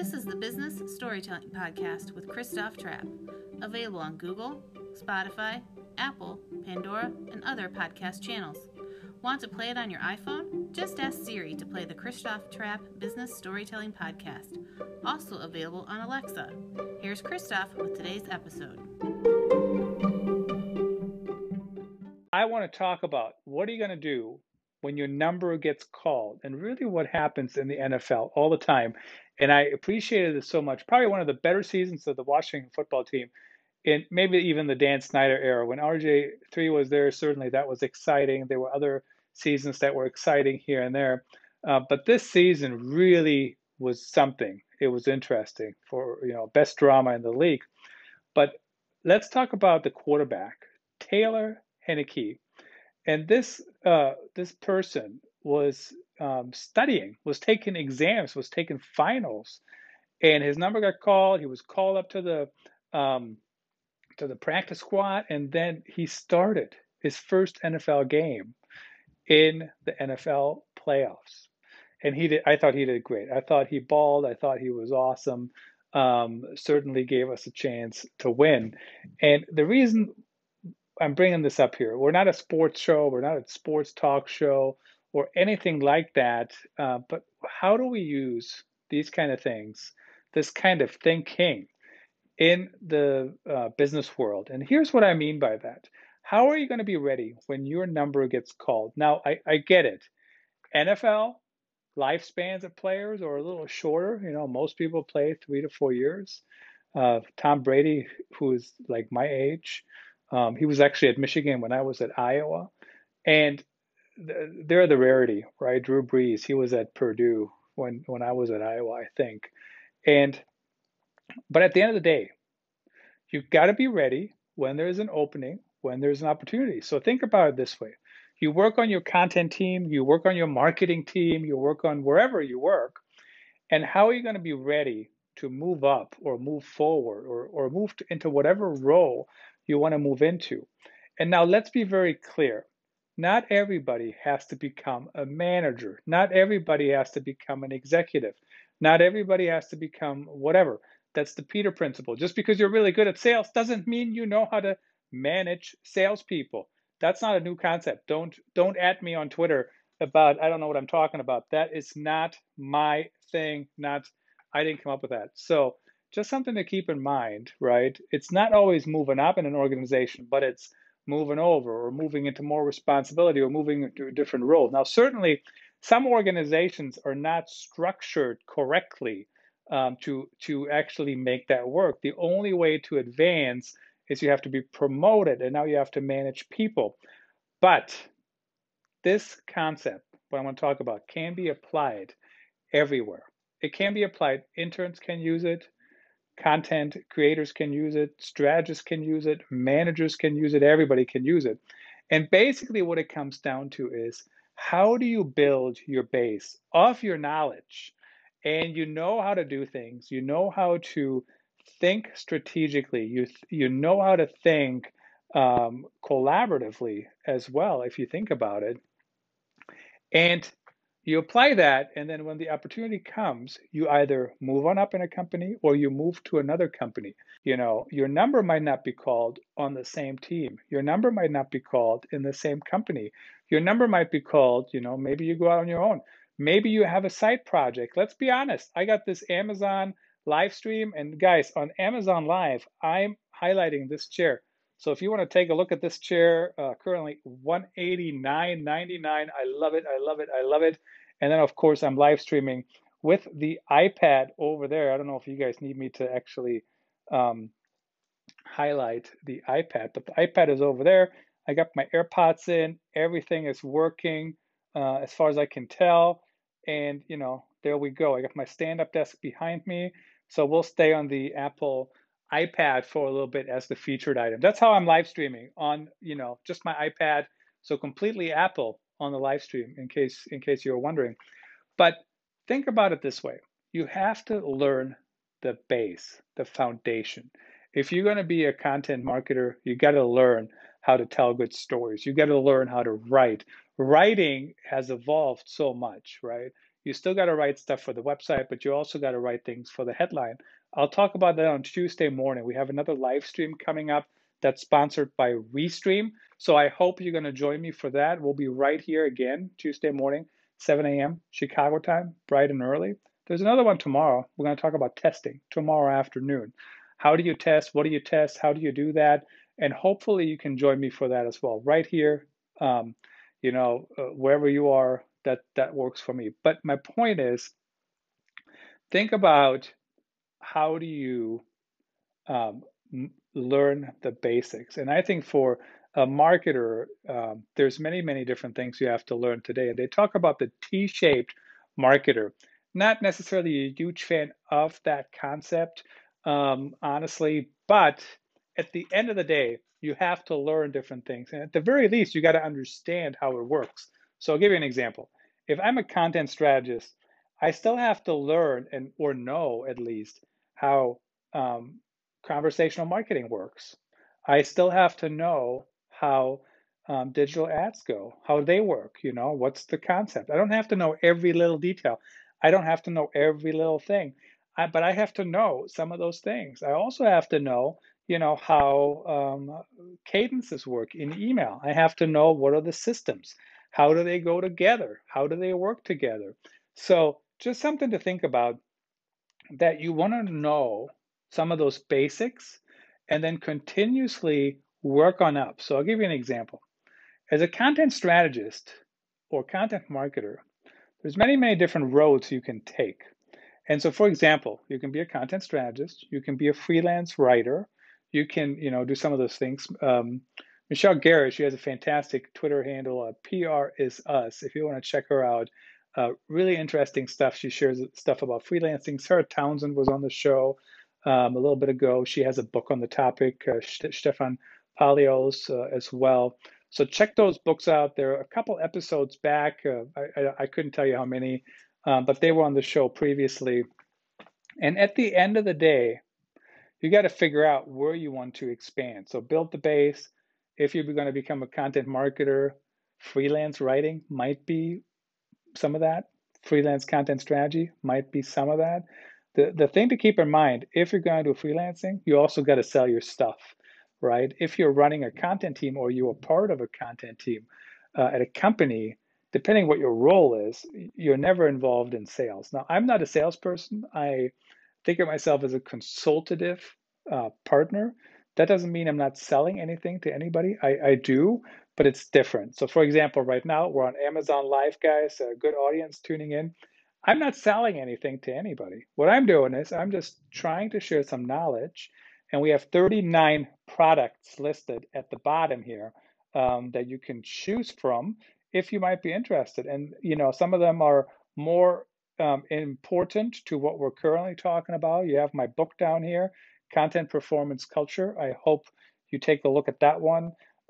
This is the Business Storytelling Podcast with Christoph Trapp, available on Google, Spotify, Apple, Pandora, and other podcast channels. Want to play it on your iPhone? Just ask Siri to play the Christoph Trapp Business Storytelling Podcast, also available on Alexa. Here's Christoph with today's episode. I want to talk about what are you going to do when your number gets called and really what happens in the NFL all the time. And I appreciated it so much. Probably one of the better seasons of the Washington football team in maybe even the Dan Snyder era. When RG3 was there, certainly that was exciting. There were other seasons that were exciting here and there. But this season really was something. It was interesting for, best drama in the league. But let's talk about the quarterback, Taylor Heinicke. And this person was studying, was taking exams, was taking finals, and his number got called. He was called up to the practice squad, and then he started his first NFL game in the NFL playoffs. And I thought he did great. I thought he balled. I thought he was awesome. Certainly gave us a chance to win. And the reason I'm bringing this up here, we're not a sports show, we're not a sports talk show or anything like that. But how do we use these kind of things, this kind of thinking in the business world? And here's what I mean by that. How are you going to be ready when your number gets called? Now, I get it. NFL lifespans of players are a little shorter. Most people play 3 to 4 years. Tom Brady, who is like my age, he was actually at Michigan when I was at Iowa. And they're the rarity, right? Drew Brees, he was at Purdue when I was at Iowa, I think. But at the end of the day, you've got to be ready when there's an opening, when there's an opportunity. So think about it this way. You work on your content team, you work on your marketing team, you work on wherever you work, and how are you going to be ready to move up or move forward or move into whatever role you want to move into? And now let's be very clear. Not everybody has to become a manager. Not everybody has to become an executive. Not everybody has to become whatever. That's the Peter principle. Just because you're really good at sales doesn't mean you know how to manage salespeople. That's not a new concept. Don't at me on Twitter about I don't know what I'm talking about. That is not my thing. I didn't come up with that. So just something to keep in mind, right? It's not always moving up in an organization, but it's moving over or moving into more responsibility or moving into a different role. Now, certainly, some organizations are not structured correctly to actually make that work. The only way to advance is you have to be promoted, and now you have to manage people. But this concept, what I want to talk about, can be applied everywhere. It can be applied. Interns can use it. Content creators can use it. Strategists can use it. Managers can use it. Everybody can use it. And basically what it comes down to is how do you build your base of your knowledge? And you know how to do things. You know how to think strategically. You know how to think collaboratively as well, if you think about it. And you apply that, and then when the opportunity comes, you either move on up in a company or you move to another company. Your number might not be called on the same team. Your number might not be called in the same company. Your number might be called, maybe you go out on your own. Maybe you have a side project. Let's be honest. I got this Amazon live stream, and guys, on Amazon Live, I'm highlighting this chair. So if you want to take a look at this chair, currently $189.99. I love it. I love it. I love it. And then, of course, I'm live streaming with the iPad over there. I don't know if you guys need me to actually highlight the iPad, but the iPad is over there. I got my AirPods in. Everything is working as far as I can tell. And, there we go. I got my stand-up desk behind me. So we'll stay on the Apple iPad for a little bit as the featured item. That's how I'm live streaming on, just my iPad. So completely Apple on the live stream in case you're wondering. But think about it this way. You have to learn the base, the foundation. If you're going to be a content marketer, you got to learn how to tell good stories. You got to learn how to write. Writing has evolved so much, right? You still got to write stuff for the website, but you also got to write things for the headline. I'll talk about that on Tuesday morning. We have another live stream coming up that's sponsored by Restream. So I hope you're going to join me for that. We'll be right here again Tuesday morning, 7 a.m. Chicago time, bright and early. There's another one tomorrow. We're going to talk about testing tomorrow afternoon. How do you test? What do you test? How do you do that? And hopefully you can join me for that as well, right here. Wherever you are, that works for me. But my point is, think about how do you learn the basics. And I think for a marketer, there's many different things you have to learn today. And they talk about the T-shaped marketer. Not necessarily a huge fan of that concept, honestly, but at the end of the day, you have to learn different things. And at the very least, you got to understand how it works. So I'll give you an example. If I'm a content strategist, I still have to learn or know at least how conversational marketing works. I still have to know how digital ads go, how they work, what's the concept. I don't have to know every little detail. I don't have to know every little thing, but I have to know some of those things. I also have to know, how cadences work in email. I have to know what are the systems, how do they go together, how do they work together. So just something to think about, that you want to know some of those basics and then continuously work on up. So I'll give you an example. As a content strategist or content marketer, there's many different roads you can take. And so, for example, you can be a content strategist, you can be a freelance writer, you can, do some of those things. Michelle Garrett, she has a fantastic Twitter handle, PR is us. If you want to check her out, really interesting stuff. She shares stuff about freelancing. Sarah Townsend was on the show a little bit ago. She has a book on the topic, Stefan Palios as well. So check those books out. There are a couple episodes back. I couldn't tell you how many, but they were on the show previously. And at the end of the day, you got to figure out where you want to expand. So build the base. If you're going to become a content marketer, freelance writing might be some of that. Freelance content strategy might be some of that. The thing to keep in mind, if you're going to do freelancing, you also got to sell your stuff, right? If you're running a content team or you're part of a content team at a company, depending what your role is, you're never involved in sales. Now, I'm not a salesperson. I think of myself as a consultative partner. That doesn't mean I'm not selling anything to anybody. I do, but it's different. So, for example, right now we're on Amazon Live, guys, a good audience tuning in. I'm not selling anything to anybody. What I'm doing is I'm just trying to share some knowledge. And we have 39 products listed at the bottom here that you can choose from if you might be interested. And, some of them are more important to what we're currently talking about. You have my book down here, Content Performance Culture. I hope you take a look at that one.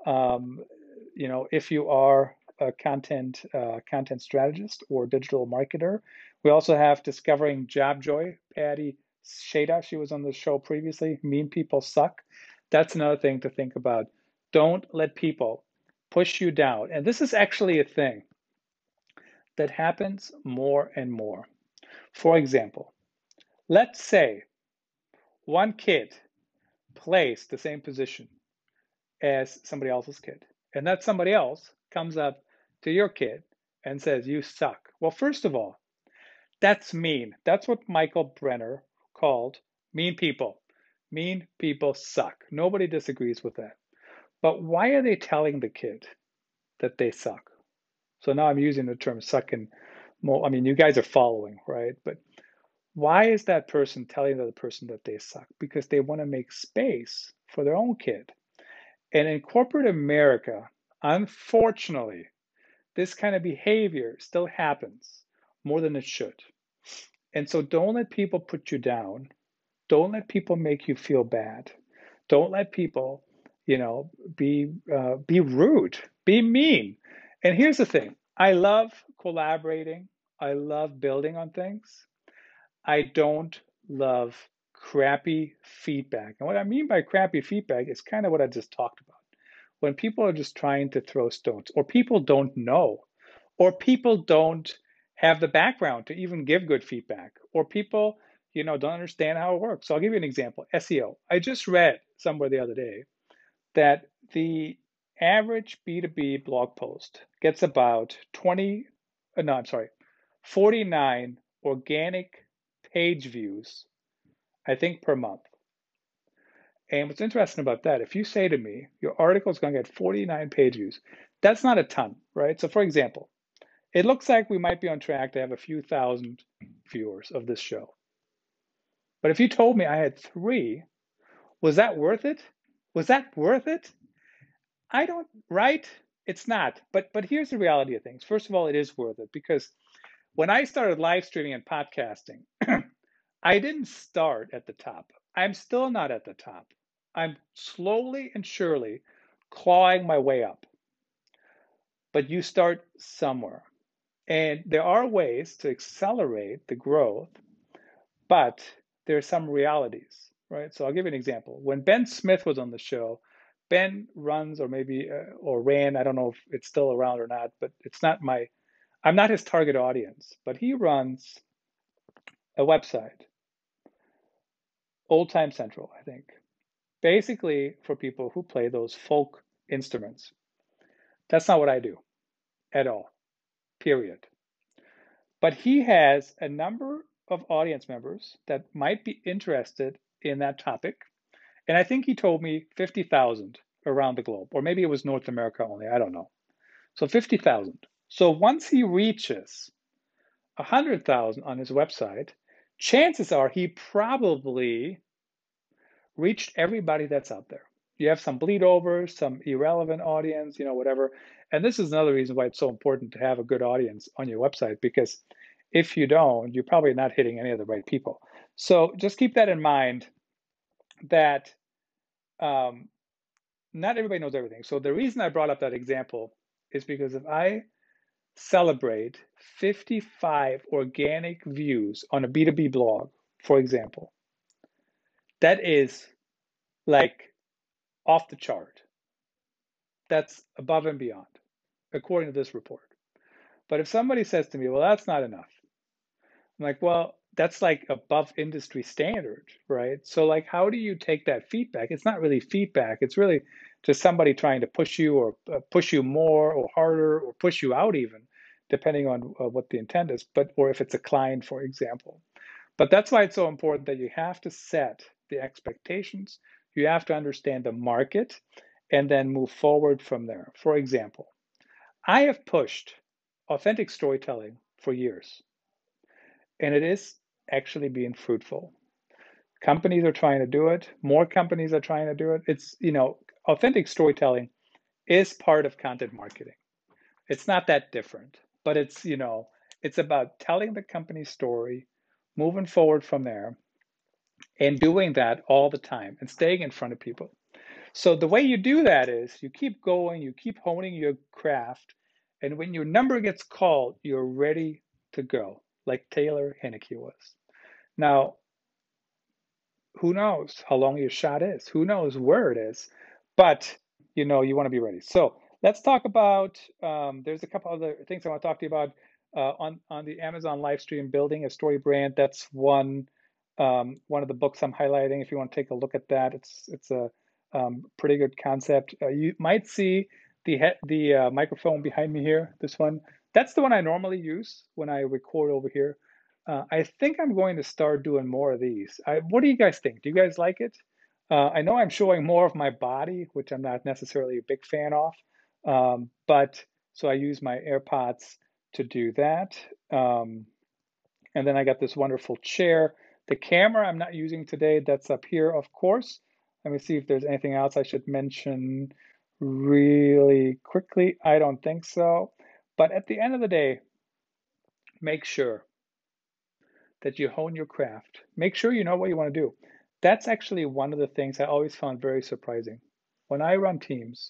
If you are a content strategist or digital marketer. We also have Discovering Job Joy, Patty Shada. She was on the show previously. Mean People Suck. That's another thing to think about. Don't let people push you down. And this is actually a thing that happens more and more. For example, let's say one kid plays the same position as somebody else's kid, and that somebody else comes up to your kid and says, "You suck." Well, first of all, that's mean. That's what Michael Brenner called mean people. Mean people suck. Nobody disagrees with that. But why are they telling the kid that they suck? So now I'm using the term suck and more. I mean, you guys are following, right? But why is that person telling the other person that they suck? Because they want to make space for their own kid. And in corporate America, unfortunately, this kind of behavior still happens more than it should. And so don't let people put you down. Don't let people make you feel bad. Don't let people, be rude, be mean. And here's the thing. I love collaborating. I love building on things. I don't love crappy feedback. And what I mean by crappy feedback is kind of what I just talked about. When people are just trying to throw stones, or people don't know, or people don't have the background to even give good feedback, or people, don't understand how it works. So I'll give you an example. SEO. I just read somewhere the other day that the average B2B blog post gets about 49 organic page views, I think, per month. And what's interesting about that, if you say to me, your article is going to get 49 page views, that's not a ton, right? So for example, it looks like we might be on track to have a few thousand viewers of this show. But if you told me I had 3, was that worth it? Was that worth it? I don't, right? It's not. But here's the reality of things. First of all, it is worth it because when I started live streaming and podcasting, I didn't start at the top. I'm still not at the top. I'm slowly and surely clawing my way up. But you start somewhere. And there are ways to accelerate the growth, but there are some realities, right? So I'll give you an example. When Ben Smith was on the show, Ben runs or maybe or ran, I don't know if it's still around or not, but I'm not his target audience, but he runs a website, Old Time Central, I think, basically for people who play those folk instruments. That's not what I do at all, period. But he has a number of audience members that might be interested in that topic. And I think he told me 50,000 around the globe, or maybe it was North America only, I don't know. So 50,000. So once he reaches 100,000 on his website, chances are he probably reached everybody that's out there. You have some bleed over, some irrelevant audience, whatever. And this is another reason why it's so important to have a good audience on your website, because if you don't, you're probably not hitting any of the right people. So just keep that in mind that not everybody knows everything. So the reason I brought up that example is because if I celebrate 55 organic views on a B2B blog, for example, that is like off the chart. That's above and beyond, according to this report. But if somebody says to me, well, that's not enough, I'm like, well, that's like above industry standard, right? So like, how do you take that feedback? It's not really feedback. It's really just somebody trying to push you or push you more or harder or push you out even, depending on what the intent is, or if it's a client, for example. But that's why it's so important that you have to set the expectations. You have to understand the market and then move forward from there. For example, I have pushed authentic storytelling for years, and it is actually being fruitful. Companies are trying to do it. More companies are trying to do it. Authentic storytelling is part of content marketing. It's not that different, but it's about telling the company story, moving forward from there, and doing that all the time and staying in front of people. So the way you do that is you keep going, you keep honing your craft, and when your number gets called, you're ready to go, like Taylor Heinicke was. Now, who knows how long your shot is? Who knows where it is? But you want to be ready. So let's talk about. There's a couple other things I want to talk to you about on the Amazon live stream, building a story brand. That's one of the books I'm highlighting. If you want to take a look at that, it's a pretty good concept. You might see the microphone behind me here. This one. That's the one I normally use when I record over here. I think I'm going to start doing more of these. What do you guys think? Do you guys like it? I know I'm showing more of my body, which I'm not necessarily a big fan of, but so I use my AirPods to do that. And then I got this wonderful chair. The camera I'm not using today, that's up here, of course. Let me see if there's anything else I should mention really quickly. I don't think so. But at the end of the day, make sure that you hone your craft. Make sure you know what you want to do. That's actually one of the things I always found very surprising. When I run teams,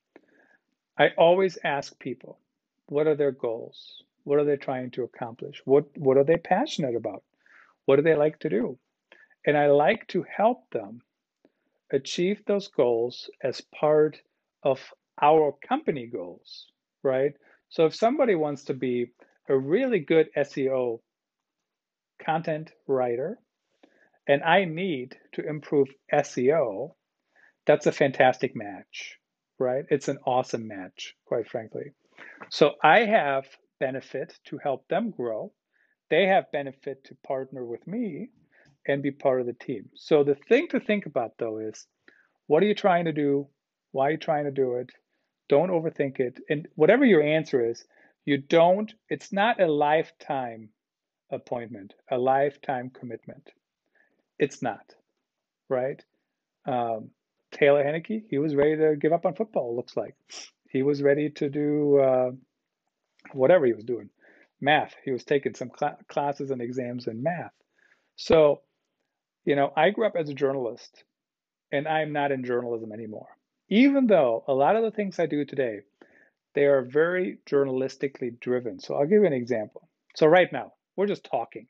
I always ask people, what are their goals? What are they trying to accomplish? What are they passionate about? What do they like to do? And I like to help them achieve those goals as part of our company goals, right? So if somebody wants to be a really good SEO content writer and I need to improve SEO, that's a fantastic match, right? It's an awesome match, quite frankly. So I have benefit to help them grow. They have benefit to partner with me and be part of the team. So the thing to think about though is what are you trying to do? Why are you trying to do it? Don't overthink it. And whatever your answer is, it's not a lifetime appointment, a lifetime commitment. It's not, right? Um, Taylor Henneke, he was ready to give up on football, it looks like. He was ready to do whatever he was doing. Math. He was taking some classes and exams in math. So, I grew up as a journalist and I'm not in journalism anymore. Even though a lot of the things I do today, they are very journalistically driven. So I'll give you an example. So right now, we're just talking,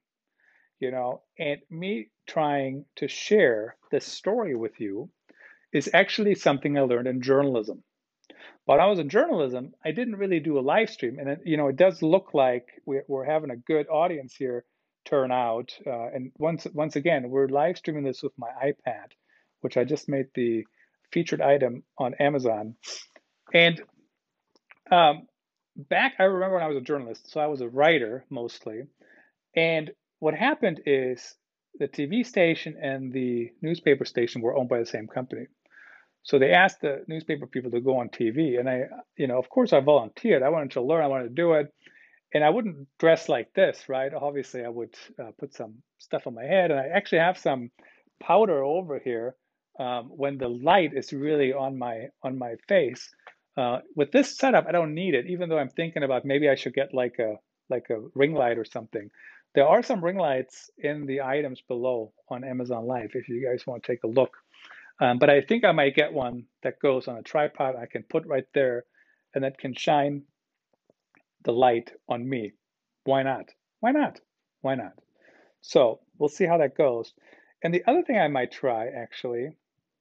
and me trying to share this story with you is actually something I learned in journalism. While I was in journalism, I didn't really do a live stream, and it does look like we're having a good audience here turn out. And once again, we're live streaming this with my iPad, which I just made the featured item on Amazon. And um, I remember when I was a journalist, so I was a writer mostly. And what happened is the TV station and the newspaper station were owned by the same company. So they asked the newspaper people to go on TV, and of course, I volunteered. I wanted to learn. I wanted to do it, and I wouldn't dress like this, right? Obviously, I would put some stuff on my head, and I actually have some powder over here when the light is really on my face. With this setup, I don't need it, even though I'm thinking about maybe I should get like a ring light or something. There are some ring lights in the items below on Amazon Live if you guys want to take a look. But I think I might get one that goes on a tripod I can put right there and that can shine the light on me. Why not? Why not? Why not? So we'll see how that goes. And the other thing I might try actually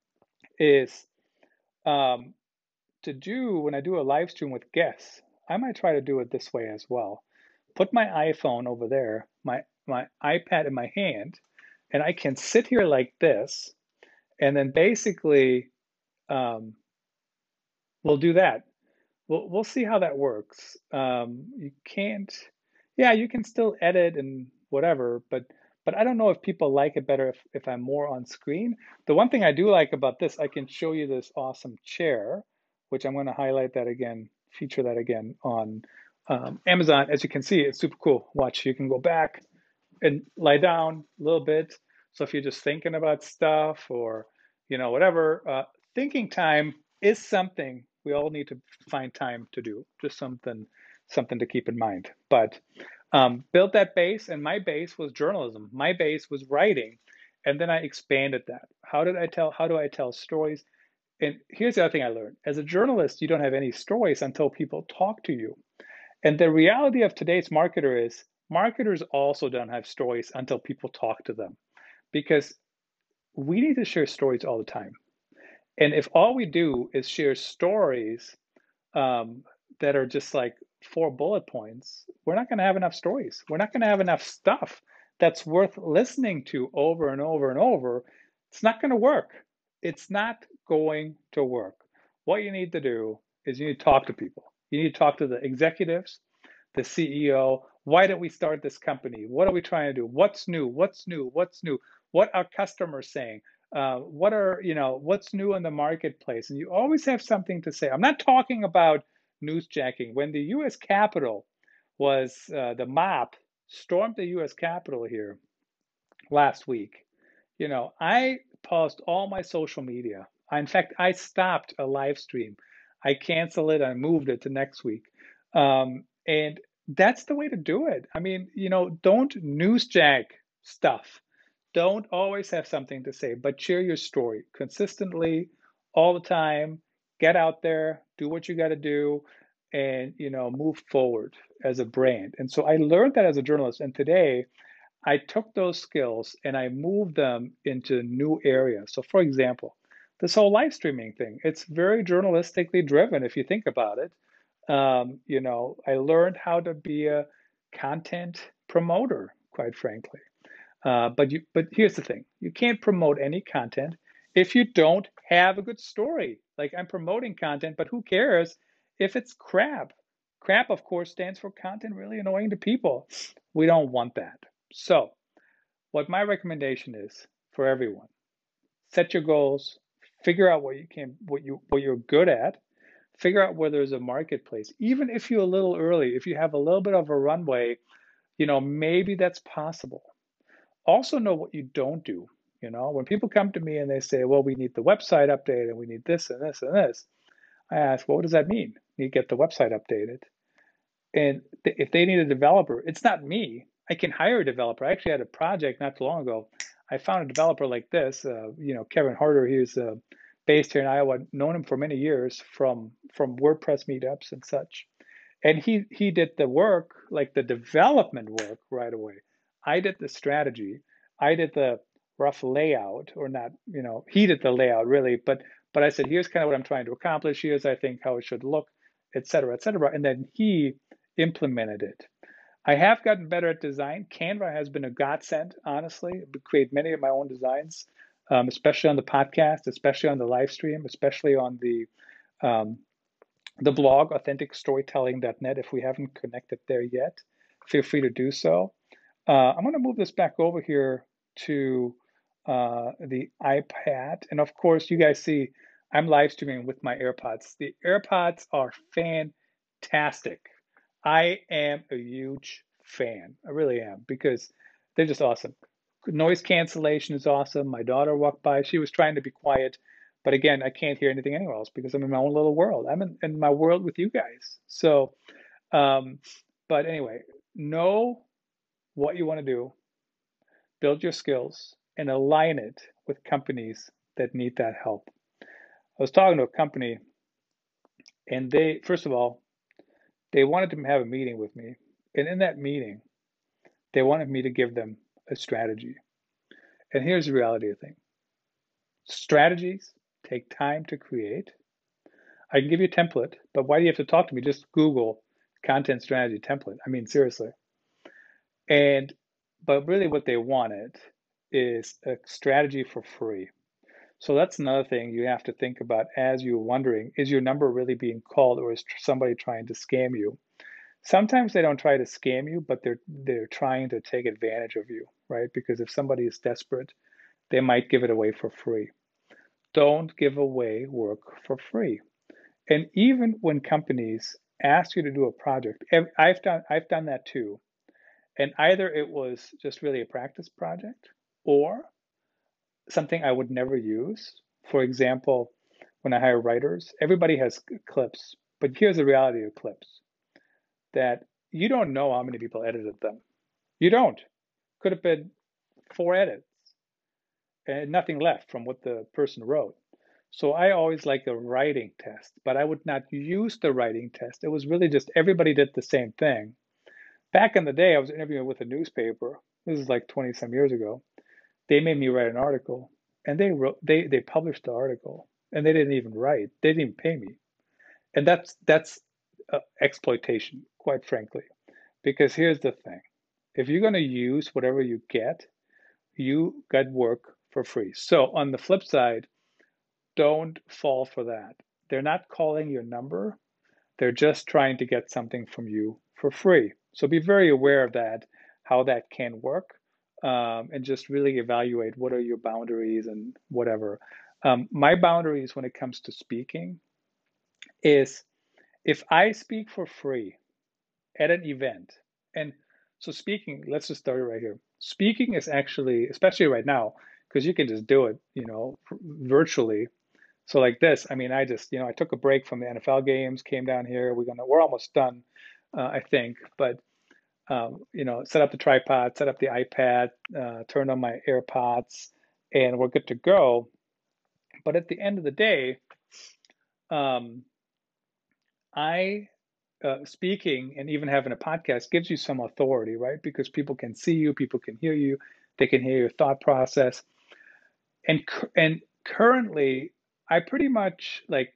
is um, to do when I do a live stream with guests, I might try to do it this way as well. Put my iPhone over there, my iPad in my hand, and I can sit here like this, and then basically um, we'll do that. We'll see how that works. You can't, yeah, you can still edit and whatever, but I don't know if people like it better if I'm more on screen. The one thing I do like about this, I can show you this awesome chair, which I'm going to highlight that again, feature that again on Amazon. As you can see, it's super cool. Watch, you can go back and lie down a little bit. So if you're just thinking about stuff or whatever, thinking time is something we all need to find time to do. Just something to keep in mind. But built that base, and my base was journalism. My base was writing, and then I expanded that. How do I tell stories? And here's the other thing I learned: as a journalist, you don't have any stories until people talk to you. And the reality of today's marketer is marketers also don't have stories until people talk to them because we need to share stories all the time. And if all we do is share stories um, that are just like 4 bullet points, we're not going to have enough stories. We're not going to have enough stuff that's worth listening to over and over and over. It's not going to work. It's not going to work. What you need to do is you need to talk to people. You need to talk to the executives, the CEO. Why did we start this company? What are we trying to do? What's new? What's new? What's new? What are customers saying? What's new in the marketplace? And you always have something to say. I'm not talking about newsjacking. When the U.S. Capitol the mob stormed the U.S. Capitol here last week, I paused all my social media. In fact, I stopped a live stream. I canceled it. I moved it to next week. And that's the way to do it. I mean, don't newsjack stuff. Don't always have something to say, but share your story consistently all the time. Get out there, do what you got to do, and move forward as a brand. And so I learned that as a journalist. And today I took those skills and I moved them into new areas. So, for example, this whole live streaming thing, it's very journalistically driven if you think about it. I learned how to be a content promoter, quite frankly. But here's the thing: you can't promote any content if you don't have a good story. Like I'm promoting content, but who cares if it's crap? Crap, of course, stands for content really annoying to people. We don't want that. So, what my recommendation is for everyone: set your goals, figure out what you're good at, figure out where there's a marketplace. Even if you're a little early, if you have a little bit of a runway, maybe that's possible. Also know what you don't do. When people come to me and they say, well, we need the website updated and we need this and this and this, I ask, well, what does that mean? You get the website updated. And if they need a developer, it's not me. I can hire a developer. I actually had a project not too long ago. I found a developer like this, Kevin Harder. He's based here in Iowa, known him for many years from WordPress meetups and such. And he did the work, like the development work right away. I did the strategy. I did the rough layout, or not, he did the layout really, but I said, here's kind of what I'm trying to accomplish. Here's, I think, how it should look, et cetera, et cetera. And then he implemented it. I have gotten better at design. Canva has been a godsend, honestly. I create many of my own designs, especially on the podcast, especially on the live stream, especially on um, the blog, authenticstorytelling.net. If we haven't connected there yet, feel free to do so. I'm going to move this back over here to the iPad. And of course, you guys see I'm live streaming with my AirPods. The AirPods are fantastic. I am a huge fan. I really am, because they're just awesome. Noise cancellation is awesome. My daughter walked by. She was trying to be quiet. But again, I can't hear anything anywhere else because I'm in my own little world. I'm in my world with you guys. So, but anyway, know what you want to do, build your skills, and align it with companies that need that help. I was talking to a company, and they, first of all, they wanted to have a meeting with me. And in that meeting, they wanted me to give them a strategy. And here's the reality of things: strategies take time to create. I can give you a template, but why do you have to talk to me? Just Google content strategy template. I mean, seriously. But really what they wanted is a strategy for free. So that's another thing you have to think about as you're wondering, is your number really being called, or is somebody trying to scam you? Sometimes they don't try to scam you, but they're trying to take advantage of you, right? Because if somebody is desperate, they might give it away for free. Don't give away work for free. And even when companies ask you to do a project, I've done that too. And either it was just really a practice project or something I would never use. For example, when I hire writers, everybody has clips, but here's the reality of clips: that you don't know how many people edited them. You don't. Could have been 4 edits and nothing left from what the person wrote. So I always like a writing test, but I would not use the writing test. It was really just everybody did the same thing. Back in the day, I was interviewing with a newspaper. This is like 20 some years ago. They made me write an article, and they published the article, and they didn't even write. They didn't even pay me. And that's exploitation, quite frankly. Because here's the thing: if you're going to use whatever you get, you got work for free. So on the flip side, don't fall for that. They're not calling your number. They're just trying to get something from you for free. So be very aware of that, how that can work, and just really evaluate what are your boundaries and whatever. My boundaries when it comes to speaking is, if I speak for free at an event, and so speaking, let's just start it right here. Speaking is actually, especially right now, because you can just do it, virtually. So like this, I mean, I just, I took a break from the NFL games, came down here. We're almost done, I think. But set up the tripod, set up the iPad, turned on my AirPods, and we're good to go. But at the end of the day, um, I speaking and even having a podcast gives you some authority, right? Because people can see you, people can hear you, they can hear your thought process. And currently, I pretty much like,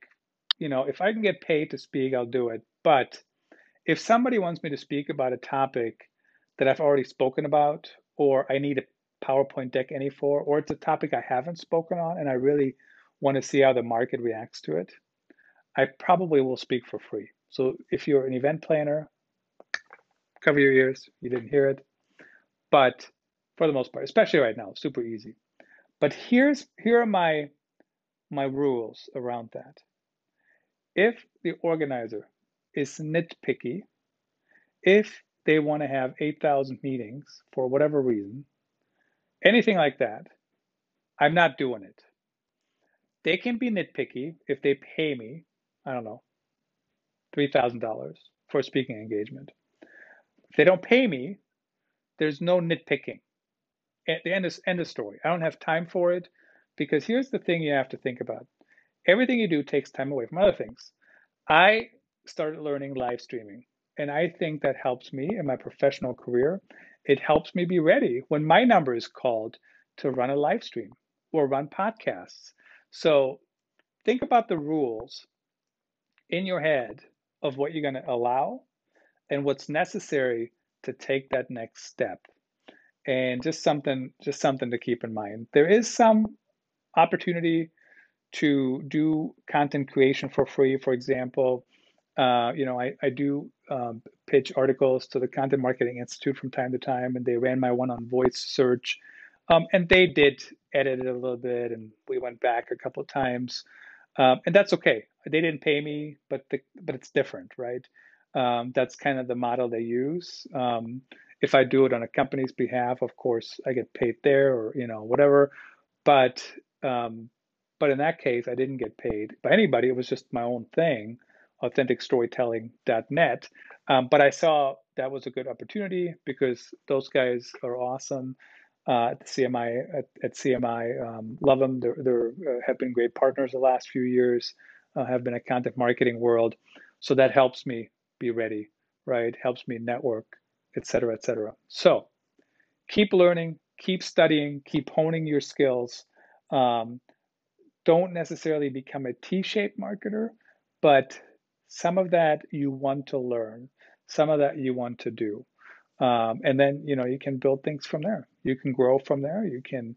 if I can get paid to speak, I'll do it. But if somebody wants me to speak about a topic that I've already spoken about, or I need a PowerPoint deck any for, or it's a topic I haven't spoken on and I really want to see how the market reacts to it, I probably will speak for free. So if you're an event planner, cover your ears, you didn't hear it. But for the most part, especially right now, super easy. But here are my rules around that. If the organizer is nitpicky, if they want to have 8,000 meetings for whatever reason, anything like that, I'm not doing it. They can be nitpicky if they pay me, I don't know, $3,000 for a speaking engagement. If they don't pay me, there's no nitpicking. At the end of story. I don't have time for it, because here's the thing you have to think about. Everything you do takes time away from other things. I started learning live streaming, and I think that helps me in my professional career. It helps me be ready when my number is called to run a live stream or run podcasts. So think about the rules in your head of what you're going to allow and what's necessary to take that next step. And just something to keep in mind. There is some opportunity to do content creation for free. For example, I do pitch articles to the Content Marketing Institute from time to time, and they ran my one on voice search, and they did edit it a little bit, and we went back a couple of times, and that's okay. They didn't pay me, but it's different, right? That's kind of the model they use. If I do it on a company's behalf, of course, I get paid there, or whatever. But in that case, I didn't get paid by anybody. It was just my own thing, authenticstorytelling.net. But I saw that was a good opportunity because those guys are awesome at CMI. At CMI, love them. They have been great partners the last few years. Have been a content marketing world, so that helps me be ready, right? Helps me network, et cetera, et cetera. So keep learning, keep studying, keep honing your skills. Don't necessarily become a T-shaped marketer, but some of that you want to learn, some of that you want to do. And then, you can build things from there. You can grow from there. You can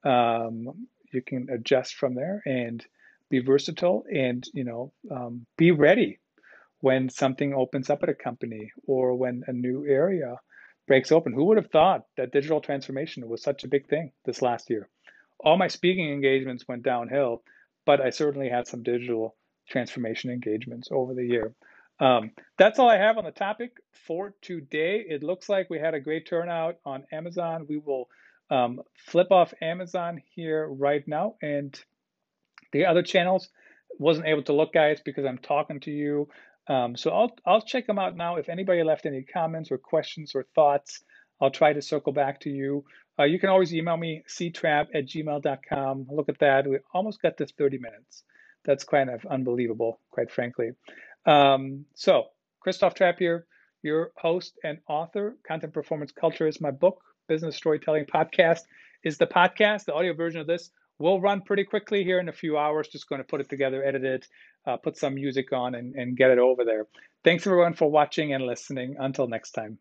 adjust from there and be versatile and, be ready when something opens up at a company or when a new area breaks open. Who would have thought that digital transformation was such a big thing this last year? All my speaking engagements went downhill, but I certainly had some digital transformation engagements over the year. That's all I have on the topic for today. It looks like we had a great turnout on Amazon. We will flip off Amazon here right now, and the other channels wasn't able to look, guys, because I'm talking to you. So I'll check them out now. If anybody left any comments or questions or thoughts, I'll try to circle back to you. You can always email me, ctrap@gmail.com. Look at that. We almost got to 30 minutes. That's kind of unbelievable, quite frankly. So Christoph Trapp here, your host and author. Content Performance Culture is my book. Business Storytelling Podcast is the podcast. The audio version of this will run pretty quickly here in a few hours. Just going to put it together, edit it, put some music on, and get it over there. Thanks, everyone, for watching and listening. Until next time.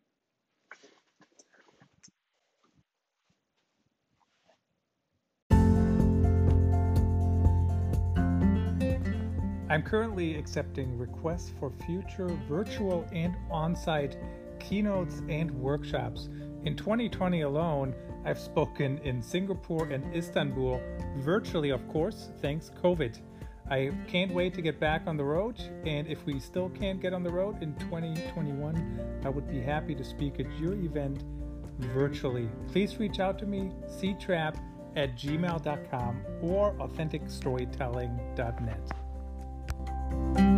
I'm currently accepting requests for future virtual and on-site keynotes and workshops. In 2020 alone, I've spoken in Singapore and Istanbul, virtually, of course, thanks COVID. I can't wait to get back on the road, and if we still can't get on the road in 2021, I would be happy to speak at your event virtually. Please reach out to me, ctrap@gmail.com or authenticstorytelling.net.